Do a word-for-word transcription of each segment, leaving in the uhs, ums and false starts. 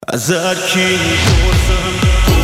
از هر کی میپرسم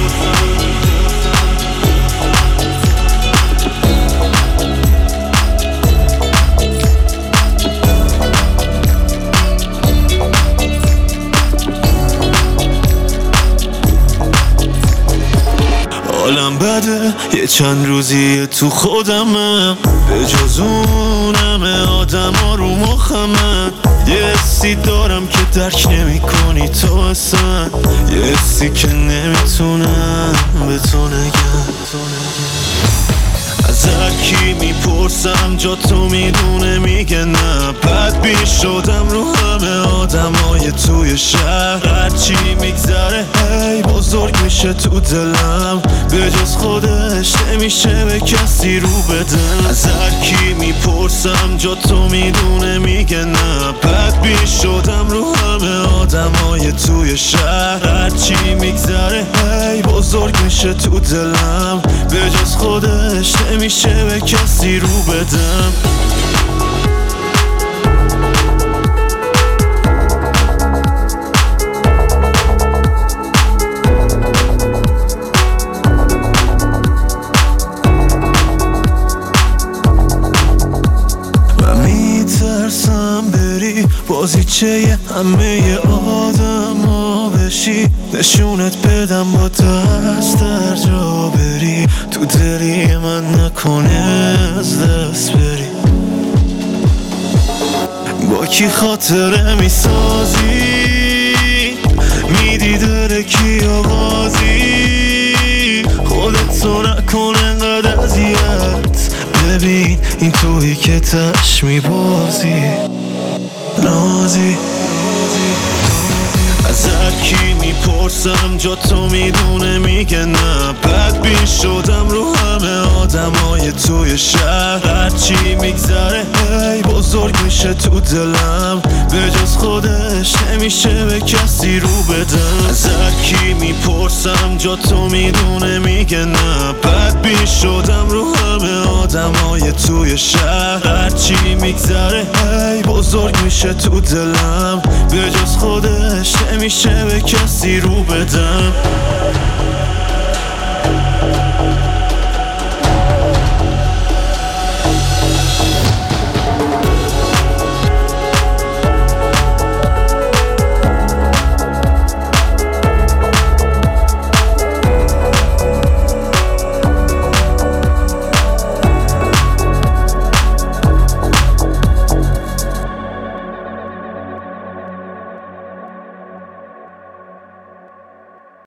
حالم بده، یه چند روزیه تو خودمم، به جز اونم آدم ها رو مخمن. یه حسی دارم که درک نمی کنی تو اصلا، یه حسی که نمیتونم به تو نگم. از هر کی میپرسم جا تو میدونه میگه نه. بدبین شدم رو همه آدم های توی شهر، هرچی میگذره هی بزرگ میشه تو دلم، به جز خودش نمیشه به کسی رو بدم. از هر کی میپرسم جا تو میدونه میگه نه. بدبین شدم رو همه آدم های توی شهر، هرچی میگذره هی بزرگ میشه تو دلم، به جز خودش نمیشه به کسی رو بدم. من میترسم بری بازیچه همه آدم ها بشی، نشونت بدم با دست در جا بری، تو دلی من نکنه از دست بری. با کی خاطره میسازی، میدی داره کی آغازی، خودتو نکن انقدر اذیت، ببین این تویی که تش میبازی نازی. از هر کی میپرسم جا تو میدونه میگه نه. بدبین شدم رو همه آدم های توی شهر، هرچی میگذره هی بزرگ میشه تو دلم، به جز خودش نمیشه به کسی رو بدم. از هر کی میپرسم جا تو میدونه میگه نه. بدبین شدم رو همه آدم های توی شهر، هرچی میگذره هی بزرگ میشه تو دلم، به جز خودش نمیشه به کسی رو بدم.